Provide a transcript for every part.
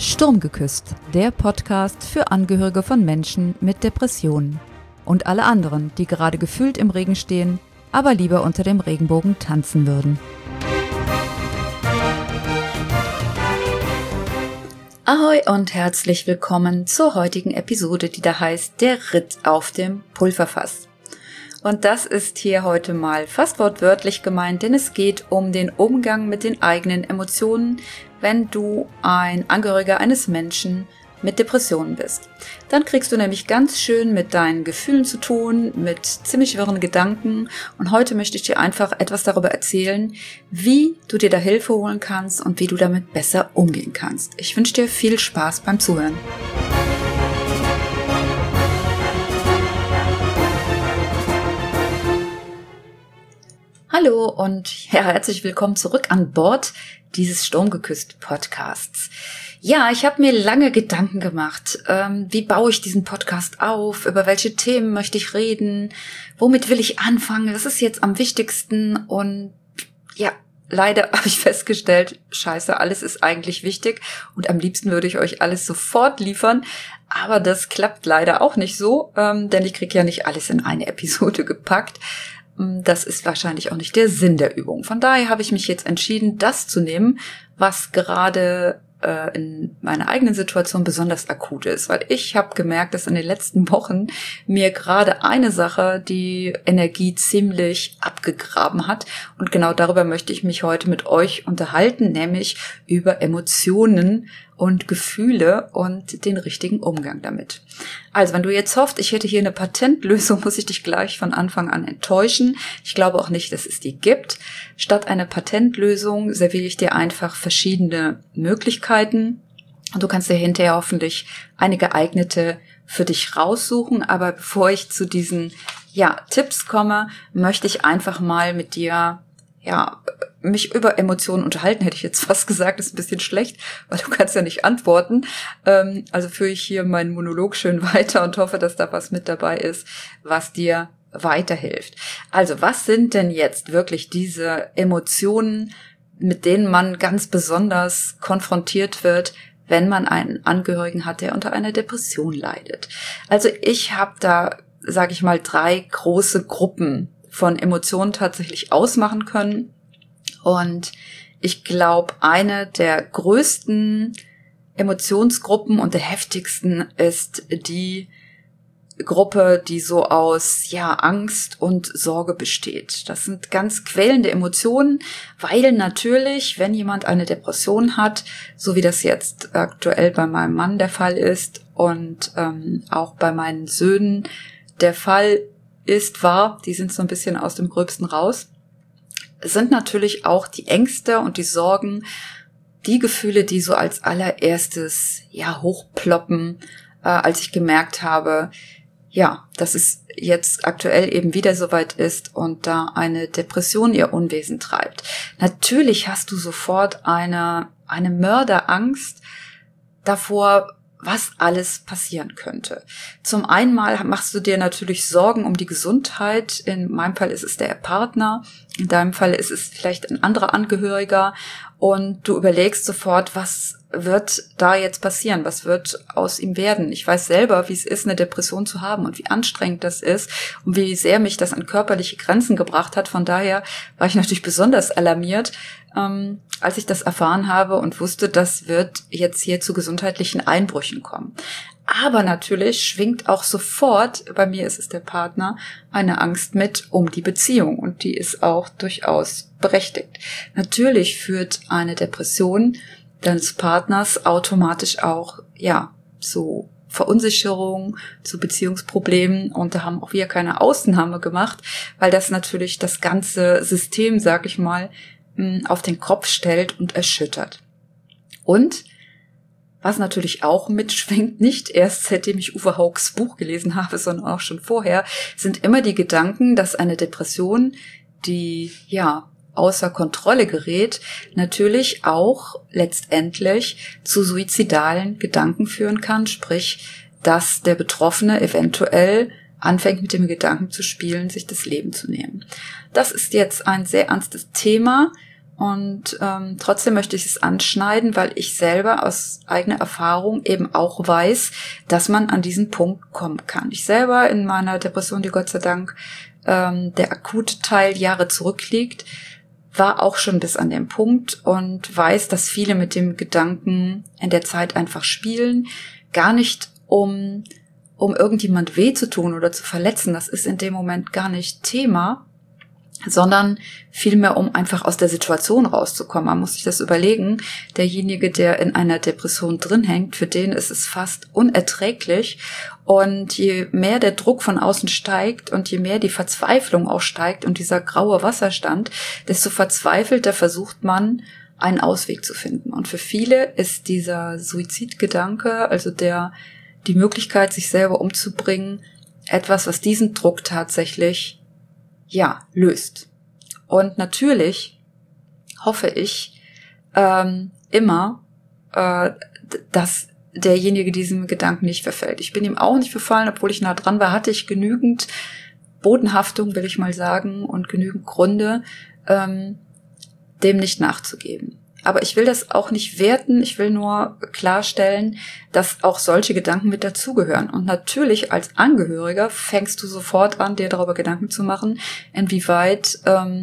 Sturm geküsst, der Podcast für Angehörige von Menschen mit Depressionen und alle anderen, die gerade gefühlt im Regen stehen, aber lieber unter dem Regenbogen tanzen würden. Ahoi und herzlich willkommen zur heutigen Episode, die da heißt Der Ritt auf dem Pulverfass. Und das ist hier heute mal fast wortwörtlich gemeint, denn es geht um den Umgang mit den eigenen Emotionen, wenn du ein Angehöriger eines Menschen mit Depressionen bist. Dann kriegst du nämlich ganz schön mit deinen Gefühlen zu tun, mit ziemlich wirren Gedanken. Und heute möchte ich dir einfach etwas darüber erzählen, wie du dir da Hilfe holen kannst und wie du damit besser umgehen kannst. Ich wünsche dir viel Spaß beim Zuhören. Hallo und ja, herzlich willkommen zurück an Bord dieses Sturmgeküsst Podcasts. Ja, ich habe mir lange Gedanken gemacht, wie baue ich diesen Podcast auf, über welche Themen möchte ich reden, womit will ich anfangen, was ist jetzt am wichtigsten und ja, leider habe ich festgestellt, scheiße, alles ist eigentlich wichtig und am liebsten würde ich euch alles sofort liefern, aber das klappt leider auch nicht so, denn ich kriege ja nicht alles in eine Episode gepackt. Das ist wahrscheinlich auch nicht der Sinn der Übung. Von daher habe ich mich jetzt entschieden, das zu nehmen, was gerade in meiner eigenen Situation besonders akut ist. Weil ich habe gemerkt, dass in den letzten Wochen mir gerade eine Sache die Energie ziemlich abgegraben hat. Und genau darüber möchte ich mich heute mit euch unterhalten, nämlich über Emotionen und Gefühle und den richtigen Umgang damit. Also, wenn du jetzt hoffst, ich hätte hier eine Patentlösung, muss ich dich gleich von Anfang an enttäuschen. Ich glaube auch nicht, dass es die gibt. Statt einer Patentlösung serviere ich dir einfach verschiedene Möglichkeiten und du kannst dir hinterher hoffentlich eine geeignete für dich raussuchen. Aber bevor ich zu diesen Tipps komme, möchte ich einfach mal mit dir mich über Emotionen unterhalten, hätte ich jetzt fast gesagt, ist ein bisschen schlecht, weil du kannst ja nicht antworten. Also führe ich hier meinen Monolog schön weiter und hoffe, dass da was mit dabei ist, was dir weiterhilft. Also was sind denn jetzt wirklich diese Emotionen, mit denen man ganz besonders konfrontiert wird, wenn man einen Angehörigen hat, der unter einer Depression leidet? Also ich habe da, sage ich mal, 3 große Gruppen von Emotionen tatsächlich ausmachen können. Und ich glaube, eine der größten Emotionsgruppen und der heftigsten ist die Gruppe, die so aus Angst und Sorge besteht. Das sind ganz quälende Emotionen, weil natürlich, wenn jemand eine Depression hat, so wie das jetzt aktuell bei meinem Mann der Fall ist und auch bei meinen Söhnen der Fall war, die sind so ein bisschen aus dem Gröbsten raus, sind natürlich auch die Ängste und die Sorgen, die Gefühle, die so als allererstes hochploppen, als ich gemerkt habe, dass es jetzt aktuell eben wieder soweit ist und da eine Depression ihr Unwesen treibt. Natürlich hast du sofort eine Mörderangst davor, was alles passieren könnte. Zum einen mal machst du dir natürlich Sorgen um die Gesundheit. In meinem Fall ist es der Partner, in deinem Fall ist es vielleicht ein anderer Angehöriger und du überlegst sofort, was wird da jetzt passieren? Was wird aus ihm werden? Ich weiß selber, wie es ist, eine Depression zu haben und wie anstrengend das ist und wie sehr mich das an körperliche Grenzen gebracht hat. Von daher war ich natürlich besonders alarmiert, als ich das erfahren habe und wusste, das wird jetzt hier zu gesundheitlichen Einbrüchen kommen. Aber natürlich schwingt auch sofort, bei mir ist es der Partner, eine Angst mit um die Beziehung und die ist auch durchaus berechtigt. Natürlich führt eine Depression deines Partners automatisch auch zu Verunsicherung, zu Beziehungsproblemen und da haben auch wir keine Ausnahme gemacht, weil das natürlich das ganze System, sag ich mal, auf den Kopf stellt und erschüttert. Und was natürlich auch mitschwingt, nicht erst seitdem ich Uwe Haugs Buch gelesen habe, sondern auch schon vorher, sind immer die Gedanken, dass eine Depression, die außer Kontrolle gerät, natürlich auch letztendlich zu suizidalen Gedanken führen kann, sprich, dass der Betroffene eventuell anfängt mit dem Gedanken zu spielen, sich das Leben zu nehmen. Das ist jetzt ein sehr ernstes Thema Und trotzdem möchte ich es anschneiden, weil ich selber aus eigener Erfahrung eben auch weiß, dass man an diesen Punkt kommen kann. Ich selber in meiner Depression, die Gott sei Dank der akute Teil Jahre zurückliegt, war auch schon bis an den Punkt und weiß, dass viele mit dem Gedanken in der Zeit einfach spielen, gar nicht um irgendjemand weh zu tun oder zu verletzen. Das ist in dem Moment gar nicht Thema, sondern vielmehr, um einfach aus der Situation rauszukommen. Man muss sich das überlegen. Derjenige, der in einer Depression drin hängt, für den ist es fast unerträglich. Und je mehr der Druck von außen steigt und je mehr die Verzweiflung auch steigt und dieser graue Wasserstand, desto verzweifelter versucht man, einen Ausweg zu finden. Und für viele ist dieser Suizidgedanke, also die Möglichkeit, sich selber umzubringen, etwas, was diesen Druck tatsächlich löst. Und natürlich hoffe ich immer, dass derjenige diesem Gedanken nicht verfällt. Ich bin ihm auch nicht verfallen, obwohl ich nah dran war, hatte ich genügend Bodenhaftung, will ich mal sagen, und genügend Gründe, dem nicht nachzugeben. Aber ich will das auch nicht werten, ich will nur klarstellen, dass auch solche Gedanken mit dazugehören. Und natürlich als Angehöriger fängst du sofort an, dir darüber Gedanken zu machen, inwieweit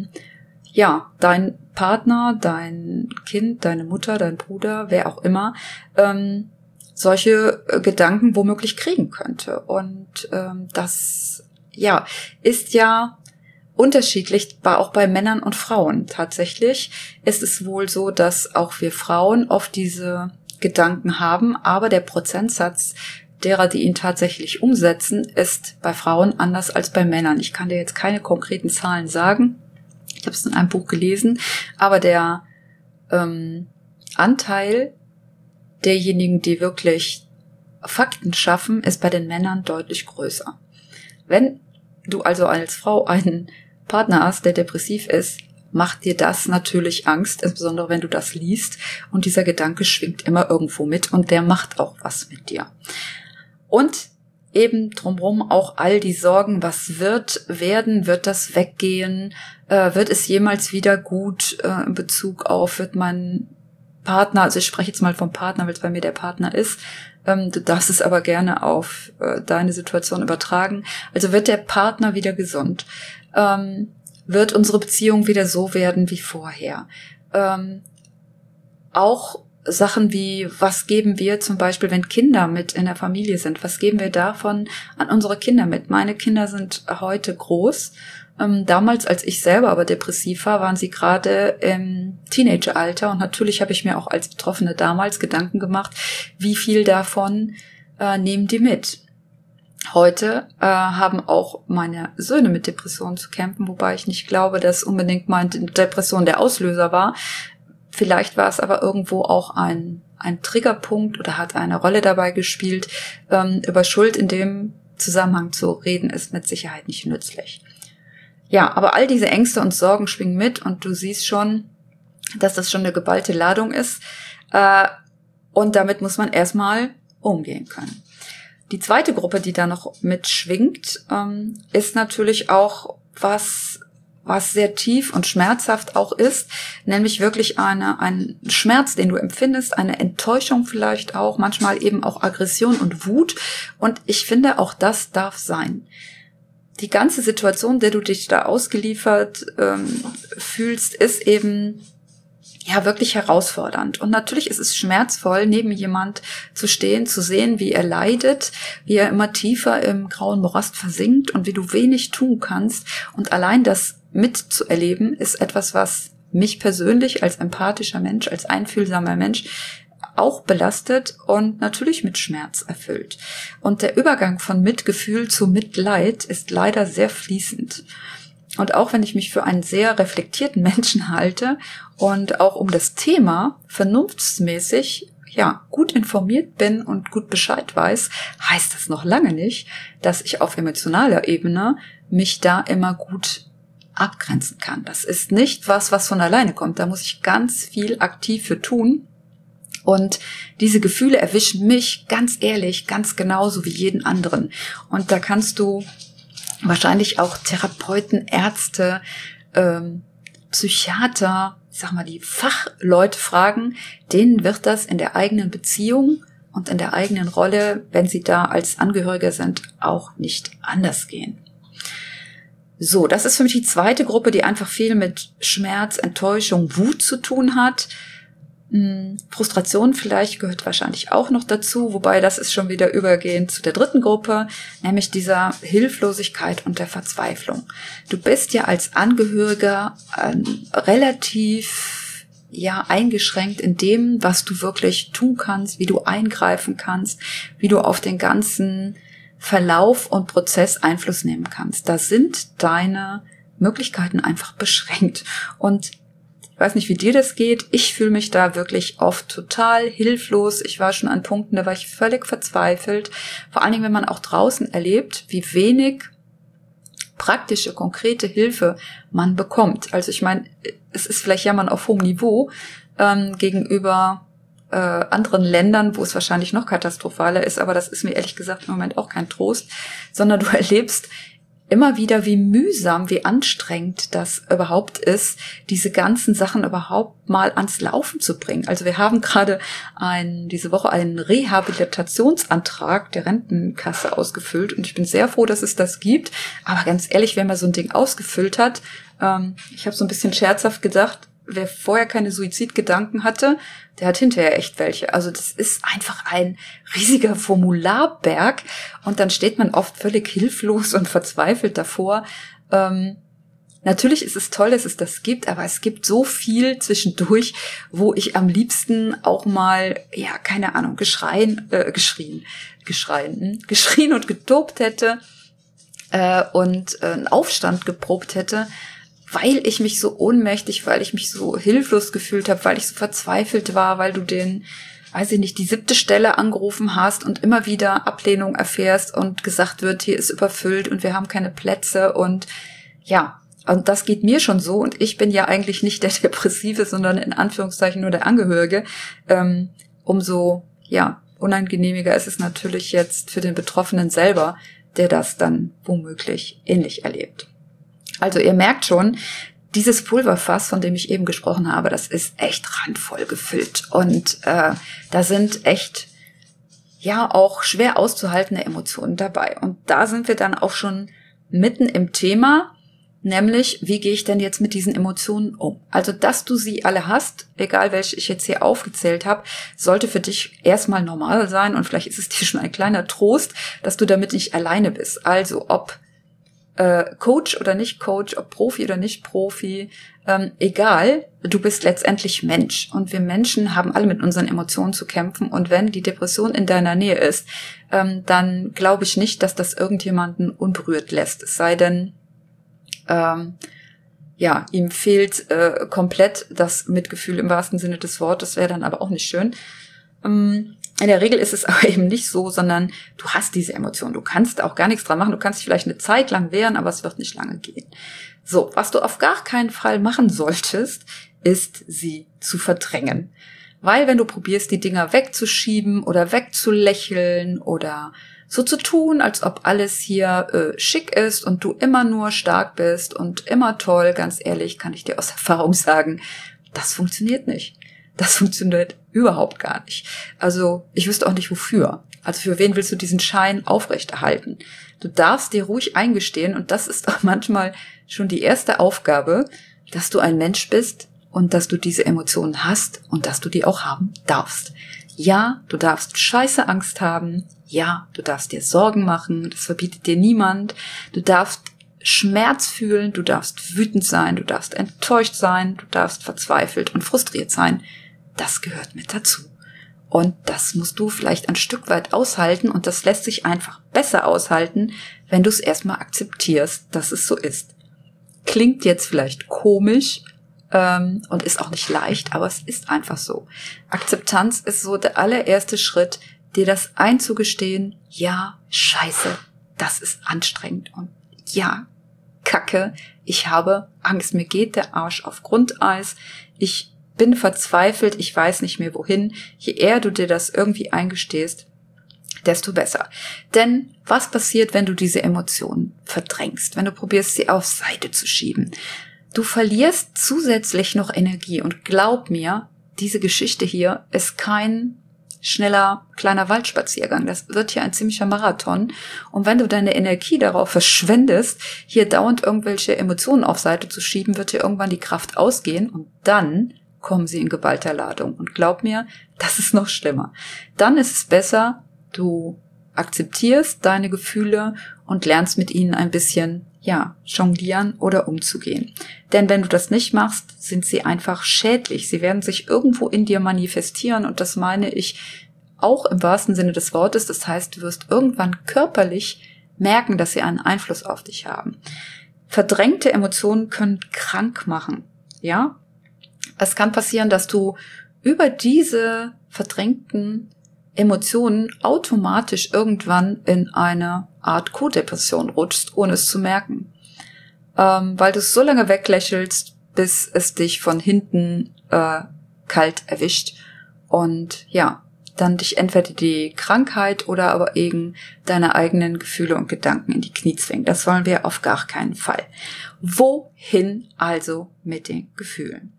dein Partner, dein Kind, deine Mutter, dein Bruder, wer auch immer, solche Gedanken womöglich kriegen könnte. Und das ist ja unterschiedlich, war auch bei Männern und Frauen. Tatsächlich ist es wohl so, dass auch wir Frauen oft diese Gedanken haben, aber der Prozentsatz derer, die ihn tatsächlich umsetzen, ist bei Frauen anders als bei Männern. Ich kann dir jetzt keine konkreten Zahlen sagen. Ich habe es in einem Buch gelesen, aber der Anteil derjenigen, die wirklich Fakten schaffen, ist bei den Männern deutlich größer. Wenn du also als Frau einen Partner hast, der depressiv ist, macht dir das natürlich Angst, insbesondere wenn du das liest. Und dieser Gedanke schwingt immer irgendwo mit und der macht auch was mit dir. Und eben drumherum auch all die Sorgen, was wird das weggehen, wird es jemals wieder gut in Bezug auf, wird mein Partner, also ich spreche jetzt mal vom Partner, weil es bei mir der Partner ist, du darfst es aber gerne auf deine Situation übertragen. Also wird der Partner wieder gesund? Wird unsere Beziehung wieder so werden wie vorher? Auch Sachen wie, was geben wir zum Beispiel, wenn Kinder mit in der Familie sind? Was geben wir davon an unsere Kinder mit? Meine Kinder sind heute groß. Damals, als ich selber aber depressiv war, waren sie gerade im Teenageralter. Und natürlich habe ich mir auch als Betroffene damals Gedanken gemacht, wie viel davon nehmen die mit? Heute haben auch meine Söhne mit Depressionen zu kämpfen, wobei ich nicht glaube, dass unbedingt meine Depression der Auslöser war. Vielleicht war es aber irgendwo auch ein Triggerpunkt oder hat eine Rolle dabei gespielt. Über Schuld in dem Zusammenhang zu reden, ist mit Sicherheit nicht nützlich. Ja, aber all diese Ängste und Sorgen schwingen mit und du siehst schon, dass das schon eine geballte Ladung ist. Und damit muss man erstmal umgehen können. Die zweite Gruppe, die da noch mitschwingt, ist natürlich auch was sehr tief und schmerzhaft auch ist, nämlich wirklich ein Schmerz, den du empfindest, eine Enttäuschung vielleicht auch, manchmal eben auch Aggression und Wut. Und ich finde, auch das darf sein. Die ganze Situation, der du dich da ausgeliefert fühlst, ist eben wirklich herausfordernd. Und natürlich ist es schmerzvoll, neben jemand zu stehen, zu sehen, wie er leidet, wie er immer tiefer im grauen Morast versinkt und wie du wenig tun kannst. Und allein das mitzuerleben ist etwas, was mich persönlich als empathischer Mensch, als einfühlsamer Mensch auch belastet und natürlich mit Schmerz erfüllt. Und der Übergang von Mitgefühl zu Mitleid ist leider sehr fließend. Und auch wenn ich mich für einen sehr reflektierten Menschen halte und auch um das Thema vernunftsmäßig gut informiert bin und gut Bescheid weiß, heißt das noch lange nicht, dass ich auf emotionaler Ebene mich da immer gut abgrenzen kann. Das ist nicht was von alleine kommt. Da muss ich ganz viel aktiv für tun. Und diese Gefühle erwischen mich ganz ehrlich, ganz genauso wie jeden anderen. Und da kannst du wahrscheinlich auch Therapeuten, Ärzte, Psychiater sag mal, die Fachleute fragen, denen wird das in der eigenen Beziehung und in der eigenen Rolle, wenn sie da als Angehörige sind, auch nicht anders gehen. So, das ist für mich die zweite Gruppe, die einfach viel mit Schmerz, Enttäuschung, Wut zu tun hat. Frustration vielleicht gehört wahrscheinlich auch noch dazu, wobei das ist schon wieder übergehend zu der dritten Gruppe, nämlich dieser Hilflosigkeit und der Verzweiflung. Du bist ja als Angehöriger relativ eingeschränkt in dem, was du wirklich tun kannst, wie du eingreifen kannst, wie du auf den ganzen Verlauf und Prozess Einfluss nehmen kannst. Da sind deine Möglichkeiten einfach beschränkt. Und ich weiß nicht, wie dir das geht. Ich fühle mich da wirklich oft total hilflos. Ich war schon an Punkten, da war ich völlig verzweifelt. Vor allen Dingen, wenn man auch draußen erlebt, wie wenig praktische, konkrete Hilfe man bekommt. Also ich meine, es ist vielleicht Jammern auf hohem Niveau gegenüber anderen Ländern, wo es wahrscheinlich noch katastrophaler ist, aber das ist mir ehrlich gesagt im Moment auch kein Trost, sondern du erlebst immer wieder, wie mühsam, wie anstrengend das überhaupt ist, diese ganzen Sachen überhaupt mal ans Laufen zu bringen. Also wir haben gerade diese Woche einen Rehabilitationsantrag der Rentenkasse ausgefüllt und ich bin sehr froh, dass es das gibt. Aber ganz ehrlich, wer mal so ein Ding ausgefüllt hat, ich habe so ein bisschen scherzhaft gedacht, wer vorher keine Suizidgedanken hatte, der hat hinterher echt welche. Also das ist einfach ein riesiger Formularberg und dann steht man oft völlig hilflos und verzweifelt davor. Natürlich ist es toll, dass es das gibt, aber es gibt so viel zwischendurch, wo ich am liebsten auch mal, keine Ahnung, geschrien und getobt hätte und einen Aufstand geprobt hätte, weil ich mich so ohnmächtig, weil ich mich so hilflos gefühlt habe, weil ich so verzweifelt war, weil du die 7. Stelle angerufen hast und immer wieder Ablehnung erfährst und gesagt wird, hier ist überfüllt und wir haben keine Plätze und und das geht mir schon so und ich bin ja eigentlich nicht der Depressive, sondern in Anführungszeichen nur der Angehörige. Umso unangenehmiger ist es natürlich jetzt für den Betroffenen selber, der das dann womöglich ähnlich erlebt. Also ihr merkt schon, dieses Pulverfass, von dem ich eben gesprochen habe, das ist echt randvoll gefüllt. Und da sind echt auch schwer auszuhaltende Emotionen dabei. Und da sind wir dann auch schon mitten im Thema, nämlich wie gehe ich denn jetzt mit diesen Emotionen um? Also dass du sie alle hast, egal welche ich jetzt hier aufgezählt habe, sollte für dich erstmal normal sein. Und vielleicht ist es dir schon ein kleiner Trost, dass du damit nicht alleine bist. Also ob Coach oder nicht Coach, ob Profi oder nicht Profi, egal, du bist letztendlich Mensch und wir Menschen haben alle mit unseren Emotionen zu kämpfen und wenn die Depression in deiner Nähe ist, dann glaube ich nicht, dass das irgendjemanden unberührt lässt, es sei denn, ihm fehlt komplett das Mitgefühl im wahrsten Sinne des Wortes, wäre dann aber auch nicht schön. In der Regel ist es aber eben nicht so, sondern du hast diese Emotionen. Du kannst auch gar nichts dran machen. Du kannst dich vielleicht eine Zeit lang wehren, aber es wird nicht lange gehen. So, was du auf gar keinen Fall machen solltest, ist sie zu verdrängen. Weil wenn du probierst, die Dinger wegzuschieben oder wegzulächeln oder so zu tun, als ob alles hier schick ist und du immer nur stark bist und immer toll, ganz ehrlich, kann ich dir aus Erfahrung sagen, das funktioniert nicht. Das funktioniert überhaupt gar nicht. Also ich wüsste auch nicht wofür. Also für wen willst du diesen Schein aufrechterhalten? Du darfst dir ruhig eingestehen, und das ist auch manchmal schon die erste Aufgabe, dass du ein Mensch bist und dass du diese Emotionen hast und dass du die auch haben darfst. Ja, du darfst scheiße Angst haben. Ja, du darfst dir Sorgen machen. Das verbietet dir niemand. Du darfst Schmerz fühlen. Du darfst wütend sein. Du darfst enttäuscht sein. Du darfst verzweifelt und frustriert sein. Das gehört mit dazu. Und das musst du vielleicht ein Stück weit aushalten. Und das lässt sich einfach besser aushalten, wenn du es erstmal akzeptierst, dass es so ist. Klingt jetzt vielleicht komisch, und ist auch nicht leicht, aber es ist einfach so. Akzeptanz ist so der allererste Schritt, dir das einzugestehen, ja, scheiße, das ist anstrengend und ja, Kacke, ich habe Angst, mir geht der Arsch auf Grundeis, ich bin verzweifelt, ich weiß nicht mehr wohin. Je eher du dir das irgendwie eingestehst, desto besser. Denn was passiert, wenn du diese Emotionen verdrängst, wenn du probierst, sie auf Seite zu schieben? Du verlierst zusätzlich noch Energie und glaub mir, diese Geschichte hier ist kein schneller kleiner Waldspaziergang. Das wird hier ein ziemlicher Marathon. Und wenn du deine Energie darauf verschwendest, hier dauernd irgendwelche Emotionen auf Seite zu schieben, wird dir irgendwann die Kraft ausgehen und dann kommen sie in geballter Ladung. Und glaub mir, das ist noch schlimmer. Dann ist es besser, du akzeptierst deine Gefühle und lernst mit ihnen ein bisschen, jonglieren oder umzugehen. Denn wenn du das nicht machst, sind sie einfach schädlich. Sie werden sich irgendwo in dir manifestieren und das meine ich auch im wahrsten Sinne des Wortes. Das heißt, du wirst irgendwann körperlich merken, dass sie einen Einfluss auf dich haben. Verdrängte Emotionen können krank machen, ja? Es kann passieren, dass du über diese verdrängten Emotionen automatisch irgendwann in eine Art Co-Depression rutschst, ohne es zu merken. Weil du es so lange weglächelst, bis es dich von hinten kalt erwischt und dann dich entweder die Krankheit oder aber eben deine eigenen Gefühle und Gedanken in die Knie zwingen. Das wollen wir auf gar keinen Fall. Wohin also mit den Gefühlen?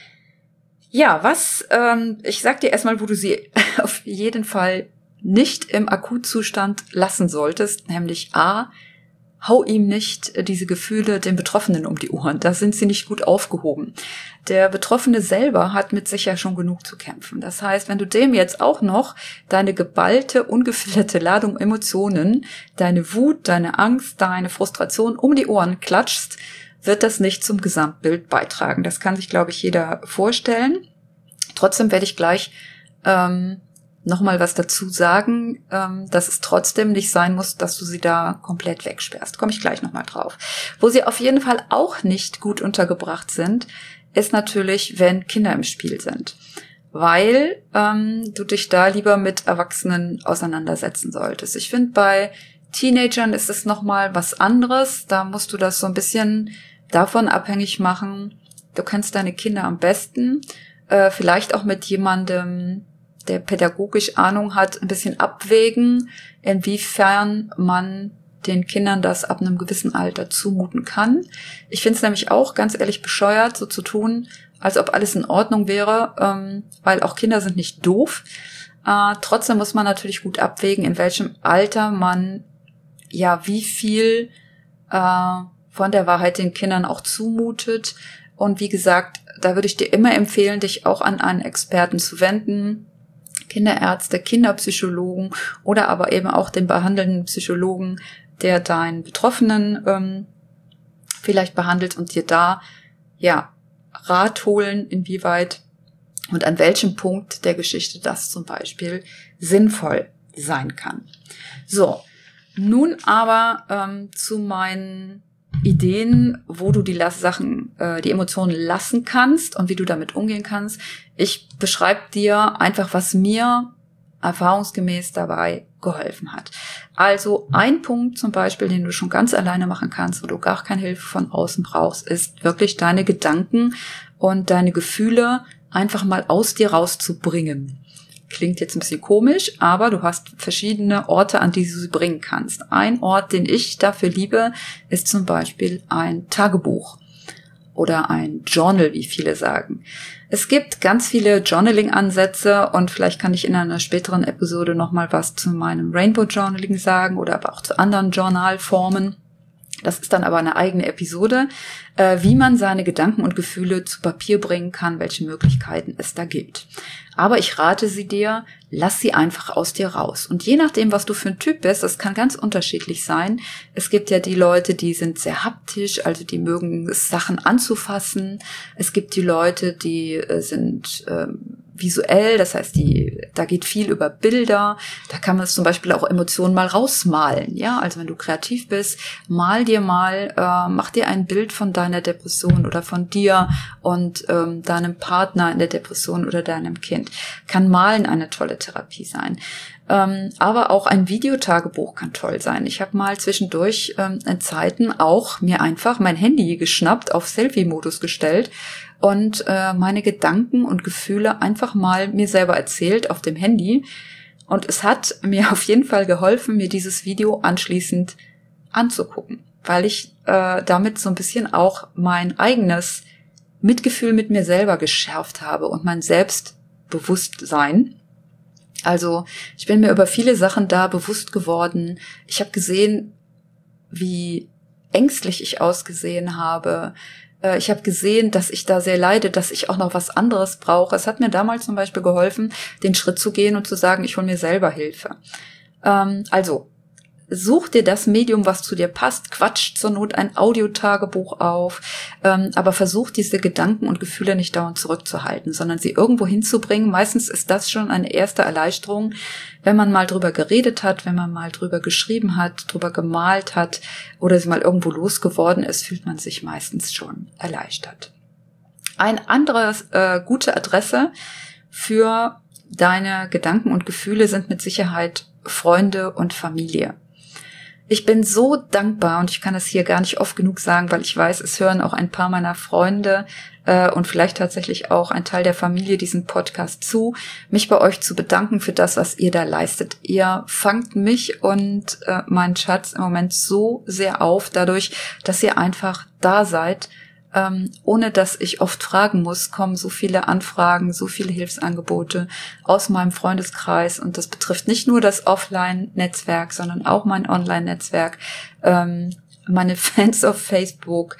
Ja, ich sag dir erstmal, wo du sie auf jeden Fall nicht im Akutzustand lassen solltest, nämlich A, hau ihm nicht diese Gefühle den Betroffenen um die Ohren, da sind sie nicht gut aufgehoben. Der Betroffene selber hat mit sich ja schon genug zu kämpfen. Das heißt, wenn du dem jetzt auch noch deine geballte, ungefilterte Ladung Emotionen, deine Wut, deine Angst, deine Frustration um die Ohren klatschst, wird das nicht zum Gesamtbild beitragen. Das kann sich, glaube ich, jeder vorstellen. Trotzdem werde ich gleich nochmal was dazu sagen, dass es trotzdem nicht sein muss, dass du sie da komplett wegsperrst. Komme ich gleich nochmal drauf. Wo sie auf jeden Fall auch nicht gut untergebracht sind, ist natürlich, wenn Kinder im Spiel sind. Weil du dich da lieber mit Erwachsenen auseinandersetzen solltest. Ich finde, bei Teenagern ist es nochmal was anderes. Da musst du das so ein bisschen davon abhängig machen. Du kennst deine Kinder am besten. Vielleicht auch mit jemandem, der pädagogisch Ahnung hat, ein bisschen abwägen, inwiefern man den Kindern das ab einem gewissen Alter zumuten kann. Ich finde es nämlich auch ganz ehrlich bescheuert, so zu tun, als ob alles in Ordnung wäre, weil auch Kinder sind nicht doof. Trotzdem muss man natürlich gut abwägen, in welchem Alter man wie viel von der Wahrheit den Kindern auch zumutet. Und wie gesagt, da würde ich dir immer empfehlen, dich auch an einen Experten zu wenden. Kinderärzte, Kinderpsychologen oder aber eben auch den behandelnden Psychologen, der deinen Betroffenen vielleicht behandelt und dir da Rat holen, inwieweit und an welchem Punkt der Geschichte das zum Beispiel sinnvoll sein kann. So, nun aber zu meinen Ideen, wo du die Emotionen lassen kannst und wie du damit umgehen kannst. Ich beschreibe dir einfach, was mir erfahrungsgemäß dabei geholfen hat. Also ein Punkt zum Beispiel, den du schon ganz alleine machen kannst, wo du gar keine Hilfe von außen brauchst, ist wirklich deine Gedanken und deine Gefühle einfach mal aus dir rauszubringen. Klingt jetzt ein bisschen komisch, aber du hast verschiedene Orte, an die du sie bringen kannst. Ein Ort, den ich dafür liebe, ist zum Beispiel ein Tagebuch oder ein Journal, wie viele sagen. Es gibt ganz viele Journaling-Ansätze und vielleicht kann ich in einer späteren Episode nochmal was zu meinem Rainbow Journaling sagen oder aber auch zu anderen Journalformen. Das ist dann aber eine eigene Episode, wie man seine Gedanken und Gefühle zu Papier bringen kann, welche Möglichkeiten es da gibt. Aber ich rate sie dir, lass sie einfach aus dir raus. Und je nachdem, was du für ein Typ bist, das kann ganz unterschiedlich sein. Es gibt ja die Leute, die sind sehr haptisch, also die mögen es, Sachen anzufassen. Es gibt die Leute, die sind visuell, das heißt, da geht viel über Bilder. Da kann man zum Beispiel auch Emotionen mal rausmalen. Ja, also wenn du kreativ bist, mach dir ein Bild von deiner Depression oder von dir und deinem Partner in der Depression oder deinem Kind. Kann Malen eine tolle Therapie sein. Aber auch ein Videotagebuch kann toll sein. Ich habe mal zwischendurch in Zeiten auch mir einfach mein Handy geschnappt, auf Selfie-Modus gestellt und meine Gedanken und Gefühle einfach mal mir selber erzählt auf dem Handy. Und es hat mir auf jeden Fall geholfen, mir dieses Video anschließend anzugucken. weil ich damit so ein bisschen auch mein eigenes Mitgefühl mit mir selber geschärft habe und mein Selbstbewusstsein. Also ich bin mir über viele Sachen da bewusst geworden. Ich habe gesehen, wie ängstlich ich ausgesehen habe. Ich habe gesehen, dass ich da sehr leide, dass ich auch noch was anderes brauche. Es hat mir damals zum Beispiel geholfen, den Schritt zu gehen und zu sagen, ich hole mir selber Hilfe. Also such dir das Medium, was zu dir passt, quatsch zur Not ein Audiotagebuch auf, aber versuch diese Gedanken und Gefühle nicht dauernd zurückzuhalten, sondern sie irgendwo hinzubringen. Meistens ist das schon eine erste Erleichterung, wenn man mal drüber geredet hat, wenn man mal drüber geschrieben hat, drüber gemalt hat oder sie mal irgendwo losgeworden ist, fühlt man sich meistens schon erleichtert. Eine andere gute Adresse für deine Gedanken und Gefühle sind mit Sicherheit Freunde und Familie. Ich bin so dankbar und ich kann das hier gar nicht oft genug sagen, weil ich weiß, es hören auch ein paar meiner Freunde und vielleicht tatsächlich auch ein Teil der Familie diesen Podcast zu, mich bei euch zu bedanken für das, was ihr da leistet. Ihr fangt mich und meinen Schatz im Moment so sehr auf, dadurch, dass ihr einfach da seid. Ohne dass ich oft fragen muss, kommen so viele Anfragen, so viele Hilfsangebote aus meinem Freundeskreis. Und das betrifft nicht nur das Offline-Netzwerk, sondern auch mein Online-Netzwerk, meine Fans auf Facebook,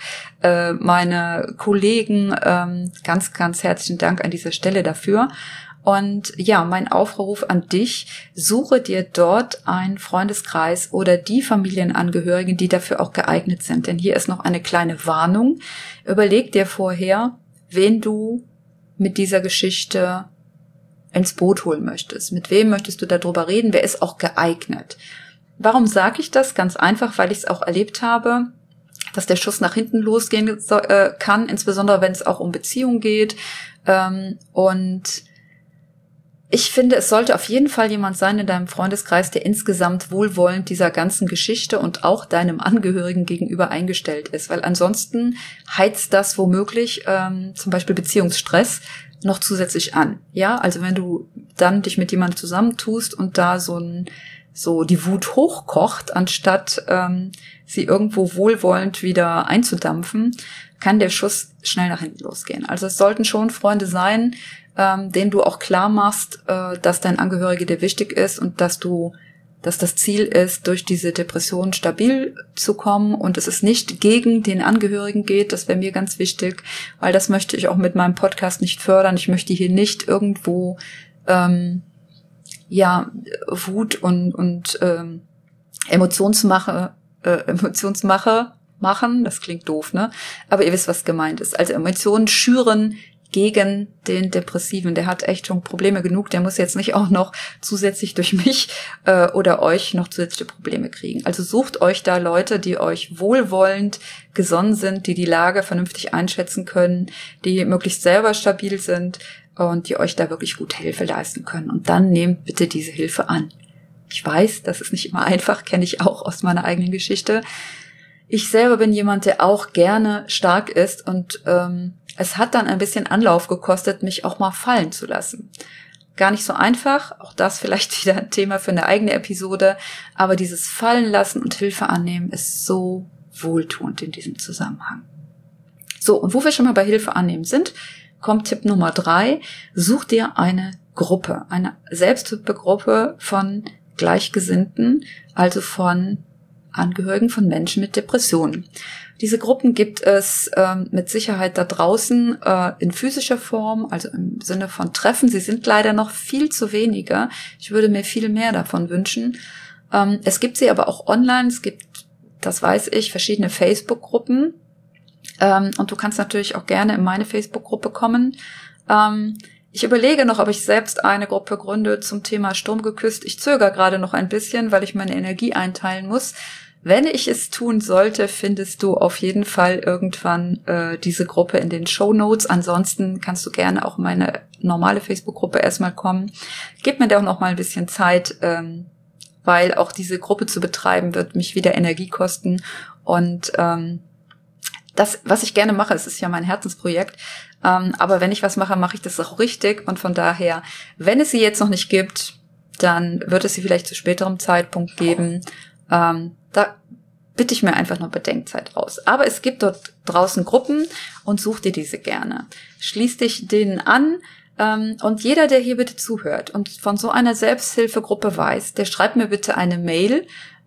meine Kollegen. Ganz, ganz herzlichen Dank an dieser Stelle dafür. Und ja, mein Aufruf an dich, suche dir dort einen Freundeskreis oder die Familienangehörigen, die dafür auch geeignet sind. Denn hier ist noch eine kleine Warnung. Überleg dir vorher, wen du mit dieser Geschichte ins Boot holen möchtest. Mit wem möchtest du darüber reden? Wer ist auch geeignet? Warum sage ich das? Ganz einfach, weil ich es auch erlebt habe, dass der Schuss nach hinten losgehen kann, insbesondere wenn es auch um Beziehungen geht. Und ich finde, es sollte auf jeden Fall jemand sein in deinem Freundeskreis, der insgesamt wohlwollend dieser ganzen Geschichte und auch deinem Angehörigen gegenüber eingestellt ist. Weil ansonsten heizt das womöglich zum Beispiel Beziehungsstress noch zusätzlich an. Ja, also wenn du dann dich mit jemandem zusammentust und da so die Wut hochkocht, anstatt sie irgendwo wohlwollend wieder einzudampfen, kann der Schuss schnell nach hinten losgehen. Also es sollten schon Freunde sein, denen du auch klar machst, dass dein Angehöriger dir wichtig ist und dass das Ziel ist, durch diese Depression stabil zu kommen und dass es nicht gegen den Angehörigen geht. Das wäre mir ganz wichtig, weil das möchte ich auch mit meinem Podcast nicht fördern. Ich möchte hier nicht irgendwo Wut und Emotionsmache machen. Das klingt doof, ne? Aber ihr wisst, was gemeint ist. Also Emotionen schüren gegen den Depressiven. Der hat echt schon Probleme genug. Der muss jetzt nicht auch noch zusätzlich durch mich oder euch noch zusätzliche Probleme kriegen. Also sucht euch da Leute, die euch wohlwollend gesonnen sind, die die Lage vernünftig einschätzen können, die möglichst selber stabil sind und die euch da wirklich gut Hilfe leisten können. Und dann nehmt bitte diese Hilfe an. Ich weiß, das ist nicht immer einfach, kenne ich auch aus meiner eigenen Geschichte. Ich selber bin jemand, der auch gerne stark ist und es hat dann ein bisschen Anlauf gekostet, mich auch mal fallen zu lassen. Gar nicht so einfach, auch das vielleicht wieder ein Thema für eine eigene Episode, aber dieses Fallen lassen und Hilfe annehmen ist so wohltuend in diesem Zusammenhang. So, und wo wir schon mal bei Hilfe annehmen sind, kommt Tipp Nummer 3, such dir eine Gruppe, eine Selbsthilfegruppe von Gleichgesinnten, also von Angehörigen von Menschen mit Depressionen. Diese Gruppen gibt es mit Sicherheit da draußen in physischer Form, also im Sinne von Treffen. Sie sind leider noch viel zu wenige. Ich würde mir viel mehr davon wünschen. Es gibt sie aber auch online. Es gibt, das weiß ich, verschiedene Facebook-Gruppen. Und du kannst natürlich auch gerne in meine Facebook-Gruppe kommen. Ich überlege noch, ob ich selbst eine Gruppe gründe zum Thema Sturm geküsst. Ich zögere gerade noch ein bisschen, weil ich meine Energie einteilen muss. Wenn ich es tun sollte, findest du auf jeden Fall irgendwann diese Gruppe in den Shownotes. Ansonsten kannst du gerne auch in meine normale Facebook-Gruppe erstmal kommen. Gib mir da auch noch mal ein bisschen Zeit, weil auch diese Gruppe zu betreiben, wird mich wieder Energie kosten. Und das, was ich gerne mache, es ist ja mein Herzensprojekt, aber wenn ich was mache, mache ich das auch richtig. Und von daher, wenn es sie jetzt noch nicht gibt, dann wird es sie vielleicht zu späterem Zeitpunkt geben. Da bitte ich mir einfach nur Bedenkzeit aus. Aber es gibt dort draußen Gruppen und such dir diese gerne. Schließ dich denen an. Und jeder, der hier bitte zuhört und von so einer Selbsthilfegruppe weiß, der schreibt mir bitte eine Mail.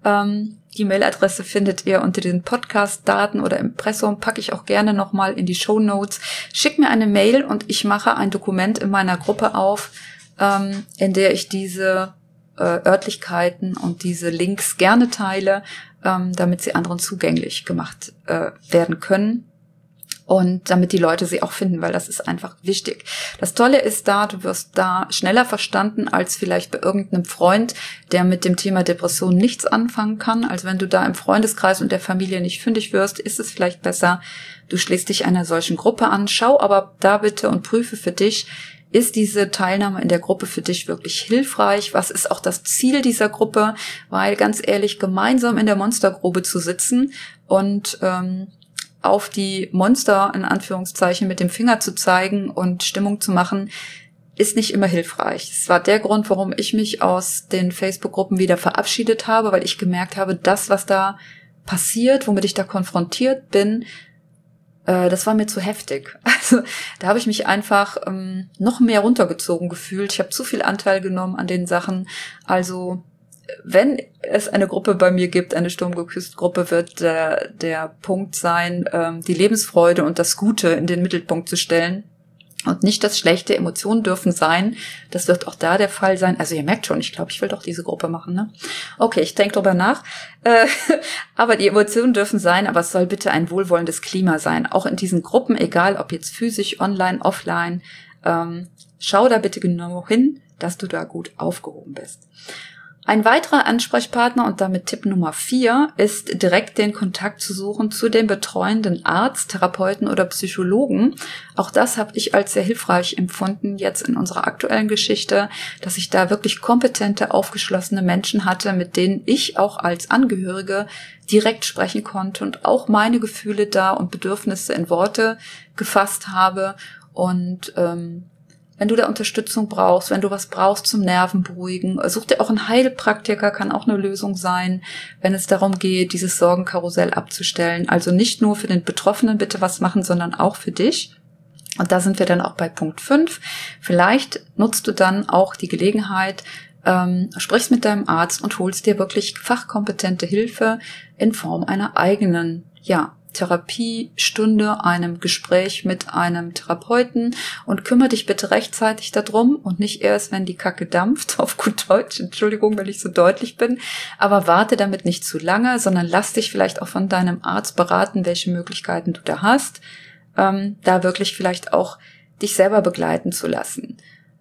Die Mailadresse findet ihr unter den Podcast-Daten oder Impressum, packe ich auch gerne nochmal in die Shownotes. Schick mir eine Mail und ich mache ein Dokument in meiner Gruppe auf, in der ich diese Örtlichkeiten und diese Links gerne teile, damit sie anderen zugänglich gemacht werden können. Und damit die Leute sie auch finden, weil das ist einfach wichtig. Das Tolle ist da, du wirst da schneller verstanden als vielleicht bei irgendeinem Freund, der mit dem Thema Depression nichts anfangen kann. Also wenn du da im Freundeskreis und der Familie nicht fündig wirst, ist es vielleicht besser, du schließt dich einer solchen Gruppe an. Schau aber da bitte und prüfe für dich, ist diese Teilnahme in der Gruppe für dich wirklich hilfreich? Was ist auch das Ziel dieser Gruppe? Weil ganz ehrlich, gemeinsam in der Monstergrube zu sitzen und auf die Monster in Anführungszeichen mit dem Finger zu zeigen und Stimmung zu machen, ist nicht immer hilfreich. Es war der Grund, warum ich mich aus den Facebook-Gruppen wieder verabschiedet habe, weil ich gemerkt habe, das, was da passiert, womit ich da konfrontiert bin, das war mir zu heftig. Also da habe ich mich einfach noch mehr runtergezogen gefühlt. Ich habe zu viel Anteil genommen an den Sachen. Also wenn es eine Gruppe bei mir gibt, eine Sturmgeküsst-Gruppe, wird der Punkt sein, die Lebensfreude und das Gute in den Mittelpunkt zu stellen und nicht das Schlechte. Emotionen dürfen sein. Das wird auch da der Fall sein. Also ihr merkt schon, ich glaube, ich will doch diese Gruppe machen, ne? Okay, ich denke drüber nach. Aber die Emotionen dürfen sein, aber es soll bitte ein wohlwollendes Klima sein. Auch in diesen Gruppen, egal ob jetzt physisch, online, offline. Schau da bitte genau hin, dass du da gut aufgehoben bist. Ein weiterer Ansprechpartner und damit Tipp Nummer 4 ist direkt den Kontakt zu suchen zu dem betreuenden Arzt, Therapeuten oder Psychologen. Auch das habe ich als sehr hilfreich empfunden jetzt in unserer aktuellen Geschichte, dass ich da wirklich kompetente, aufgeschlossene Menschen hatte, mit denen ich auch als Angehörige direkt sprechen konnte und auch meine Gefühle da und Bedürfnisse in Worte gefasst habe. Und wenn du da Unterstützung brauchst, wenn du was brauchst zum Nervenberuhigen, such dir auch einen Heilpraktiker, kann auch eine Lösung sein, wenn es darum geht, dieses Sorgenkarussell abzustellen. Also nicht nur für den Betroffenen bitte was machen, sondern auch für dich. Und da sind wir dann auch bei Punkt 5. Vielleicht nutzt du dann auch die Gelegenheit, sprichst mit deinem Arzt und holst dir wirklich fachkompetente Hilfe in Form einer eigenen, Therapiestunde, einem Gespräch mit einem Therapeuten und kümmere dich bitte rechtzeitig darum und nicht erst, wenn die Kacke dampft, auf gut Deutsch, Entschuldigung, wenn ich so deutlich bin, aber warte damit nicht zu lange, sondern lass dich vielleicht auch von deinem Arzt beraten, welche Möglichkeiten du da hast, da wirklich vielleicht auch dich selber begleiten zu lassen.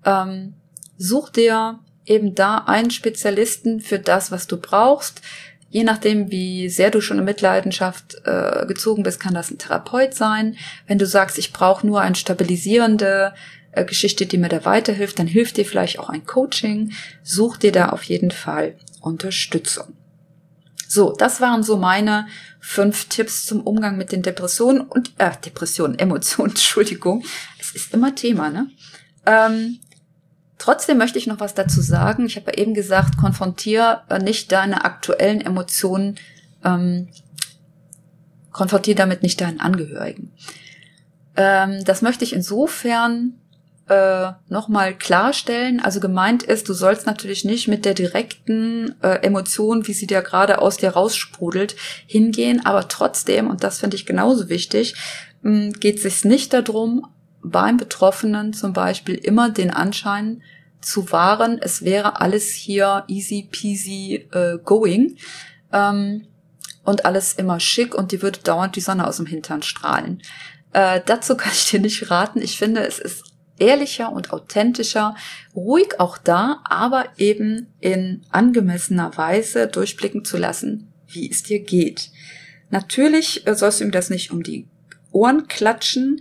Such dir eben da einen Spezialisten für das, was du brauchst. Je nachdem, wie sehr du schon in Mitleidenschaft gezogen bist, kann das ein Therapeut sein. Wenn du sagst, ich brauche nur eine stabilisierende Geschichte, die mir da weiterhilft, dann hilft dir vielleicht auch ein Coaching. Such dir da auf jeden Fall Unterstützung. So, das waren so meine 5 Tipps zum Umgang mit den Emotionen, Entschuldigung. Es ist immer Thema, ne? Trotzdem möchte ich noch was dazu sagen. Ich habe ja eben gesagt, konfrontier nicht deine aktuellen Emotionen, konfrontier damit nicht deinen Angehörigen. Das möchte ich insofern nochmal klarstellen. Also gemeint ist, du sollst natürlich nicht mit der direkten Emotion, wie sie dir gerade aus dir raussprudelt, hingehen, aber trotzdem, und das finde ich genauso wichtig, geht es sich nicht darum, beim Betroffenen zum Beispiel immer den Anschein zu wahren, es wäre alles hier easy peasy going und alles immer schick und dir würde dauernd die Sonne aus dem Hintern strahlen. Dazu kann ich dir nicht raten. Ich finde, es ist ehrlicher und authentischer, ruhig auch da, aber eben in angemessener Weise durchblicken zu lassen, wie es dir geht. Natürlich sollst du ihm das nicht um die Ohren klatschen,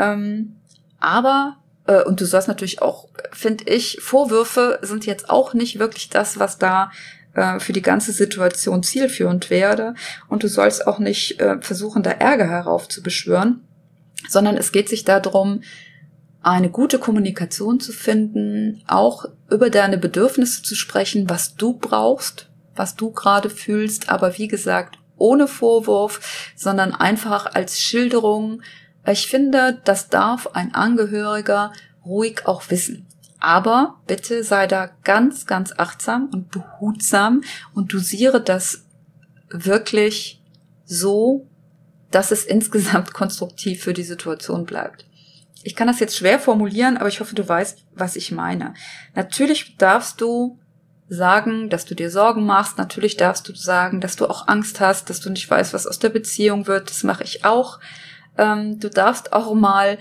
aber, und du sollst natürlich auch, finde ich, Vorwürfe sind jetzt auch nicht wirklich das, was da für die ganze Situation zielführend wäre. Und du sollst auch nicht versuchen, da Ärger heraufzubeschwören, sondern es geht sich darum, eine gute Kommunikation zu finden, auch über deine Bedürfnisse zu sprechen, was du brauchst, was du gerade fühlst, aber wie gesagt, ohne Vorwurf, sondern einfach als Schilderung. Ich finde, das darf ein Angehöriger ruhig auch wissen. Aber bitte sei da ganz, ganz achtsam und behutsam und dosiere das wirklich so, dass es insgesamt konstruktiv für die Situation bleibt. Ich kann das jetzt schwer formulieren, aber ich hoffe, du weißt, was ich meine. Natürlich darfst du sagen, dass du dir Sorgen machst. Natürlich darfst du sagen, dass du auch Angst hast, dass du nicht weißt, was aus der Beziehung wird. Das mache ich auch. Du darfst auch mal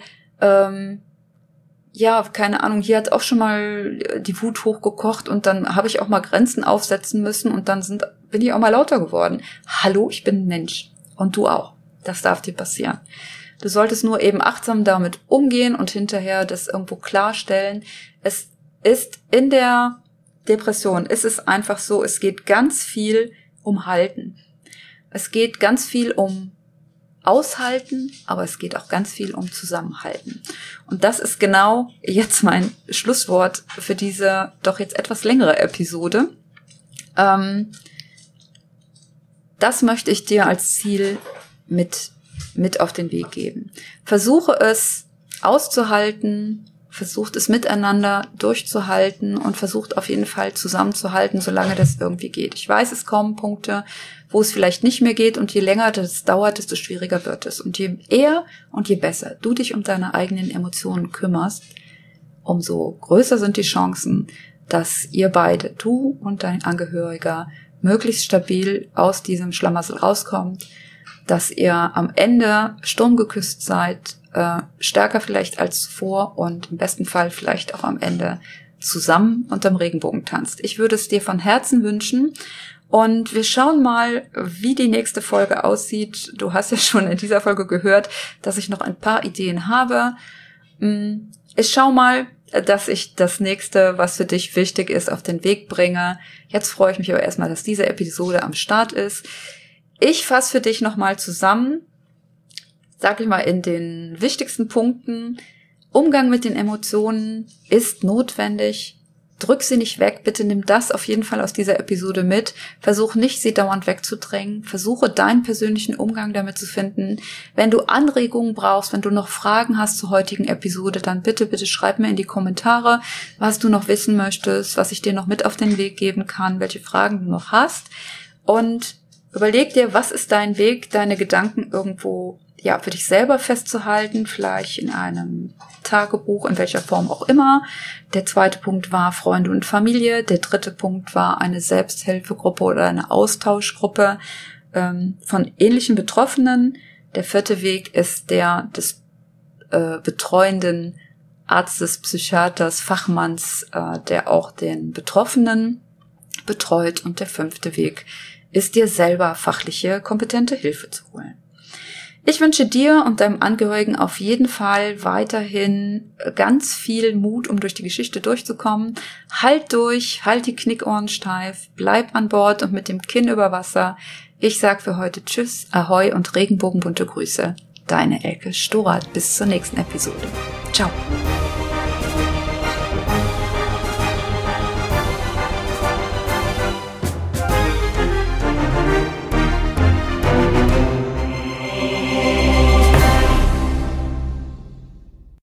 keine Ahnung, hier hat auch schon mal die Wut hochgekocht und dann habe ich auch mal Grenzen aufsetzen müssen und dann bin ich auch mal lauter geworden. Hallo, ich bin ein Mensch und du auch. Das darf dir passieren. Du solltest nur eben achtsam damit umgehen und hinterher das irgendwo klarstellen. Es ist in der Depression, ist es einfach so, es geht ganz viel um Halten. Es geht ganz viel um Aushalten, aber es geht auch ganz viel um Zusammenhalten. Und das ist genau jetzt mein Schlusswort für diese doch jetzt etwas längere Episode. Das möchte ich dir als Ziel mit auf den Weg geben. Versuche es auszuhalten, versucht es miteinander durchzuhalten und versucht auf jeden Fall zusammenzuhalten, solange das irgendwie geht. Ich weiß, es kommen Punkte, wo es vielleicht nicht mehr geht und je länger das dauert, desto schwieriger wird es. Und je eher und je besser du dich um deine eigenen Emotionen kümmerst, umso größer sind die Chancen, dass ihr beide, du und dein Angehöriger, möglichst stabil aus diesem Schlamassel rauskommt, dass ihr am Ende sturmgeküsst seid, stärker vielleicht als zuvor und im besten Fall vielleicht auch am Ende zusammen unterm Regenbogen tanzt. Ich würde es dir von Herzen wünschen und wir schauen mal, wie die nächste Folge aussieht. Du hast ja schon in dieser Folge gehört, dass ich noch ein paar Ideen habe. Ich schau mal, dass ich das nächste, was für dich wichtig ist, auf den Weg bringe. Jetzt freue ich mich aber erstmal, dass diese Episode am Start ist. Ich fasse für dich nochmal zusammen, sag ich mal in den wichtigsten Punkten. Umgang mit den Emotionen ist notwendig. Drück sie nicht weg, bitte nimm das auf jeden Fall aus dieser Episode mit. Versuch nicht, sie dauernd wegzudrängen. Versuche deinen persönlichen Umgang damit zu finden. Wenn du Anregungen brauchst, wenn du noch Fragen hast zur heutigen Episode, dann bitte schreib mir in die Kommentare, was du noch wissen möchtest, was ich dir noch mit auf den Weg geben kann, welche Fragen du noch hast. Und überleg dir, was ist dein Weg, deine Gedanken irgendwo für dich selber festzuhalten, vielleicht in einem Tagebuch, in welcher Form auch immer. Der zweite Punkt war Freunde und Familie. Der dritte Punkt war eine Selbsthilfegruppe oder eine Austauschgruppe von ähnlichen Betroffenen. Der vierte Weg ist der des betreuenden Arztes, Psychiaters, Fachmanns, der auch den Betroffenen betreut. Und der fünfte Weg ist, dir selber fachliche, kompetente Hilfe zu holen. Ich wünsche dir und deinem Angehörigen auf jeden Fall weiterhin ganz viel Mut, um durch die Geschichte durchzukommen. Halt durch, halt die Knickohren steif, bleib an Bord und mit dem Kinn über Wasser. Ich sag für heute Tschüss, Ahoi und regenbogenbunte Grüße. Deine Elke Storath. Bis zur nächsten Episode. Ciao.